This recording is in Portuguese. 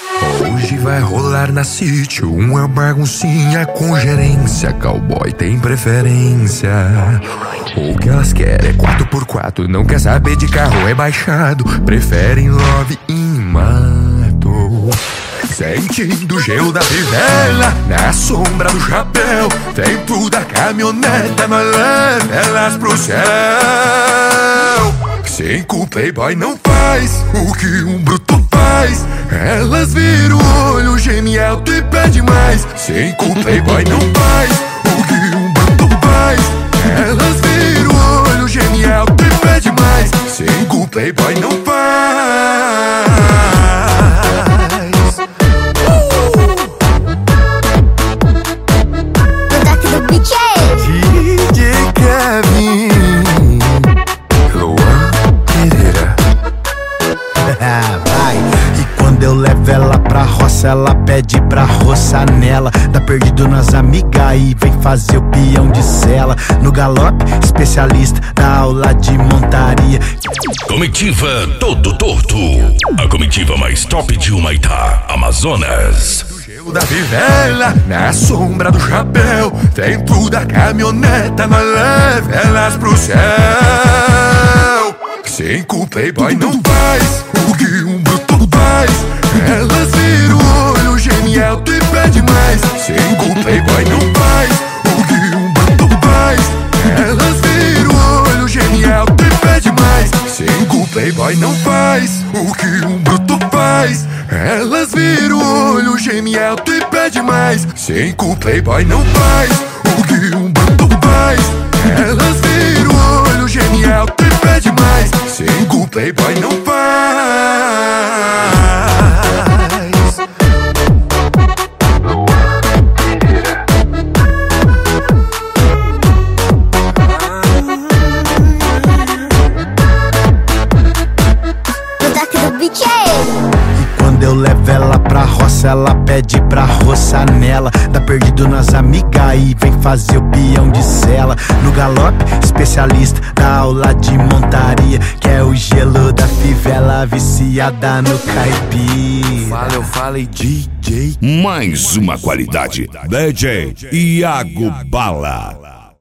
Hoje vai rolar na City uma baguncinha com gerência. Cowboy tem preferência. O que elas querem é 4x4, não quer saber de carro rebaixado. Preferem love em mato. Sentindo o gelo da fivela, na sombra do chapéu. Dentro da caminhoneta, nós leva elas pro céu. Cinco playboy não faz o que um bruto faz. Elas viram o olho, geme alto e pede mais. Cinco playboy não faz o que um bruto faz. Elas viram o olho, geme alto e pede mais. Cinco playboy não faz. DJ Kevin, Luan Pereira. Vai. E quando eu levo ela pra roça, ela pede pra roçar nela. Tá perdido nas amigas e vem fazer o peão de sela. No galope, especialista da aula de montaria. Comitiva Todo Torto, a comitiva mais top de Humaitá, Amazonas. Da fivela, na sombra do chapéu. Dentro da caminhoneta, nós leva elas pro céu. Cinco playboy não faz o que um bruto faz. Elas viram o olho, geme alto e pede mais. Cinco playboy não faz o que um bruto faz. Elas viram o olho, geme alto e pede mais. Cinco playboy não faz o que um bruto faz. Elas viram o olho, geme alto e pede mais. Cinco playboy não faz o que um bruto faz. Elas viram o olho, geme alto e pede mais. Cinco playboy não faz. Quando eu levo ela pra roça, ela pede pra roçar nela. Tá perdido nas amigas e vem fazer o peão de sela. No galope, especialista da aula de montaria. Que é o gelo da fivela, viciada no caipira. Eu falei DJ. Mais uma qualidade, DJ Iago Bala.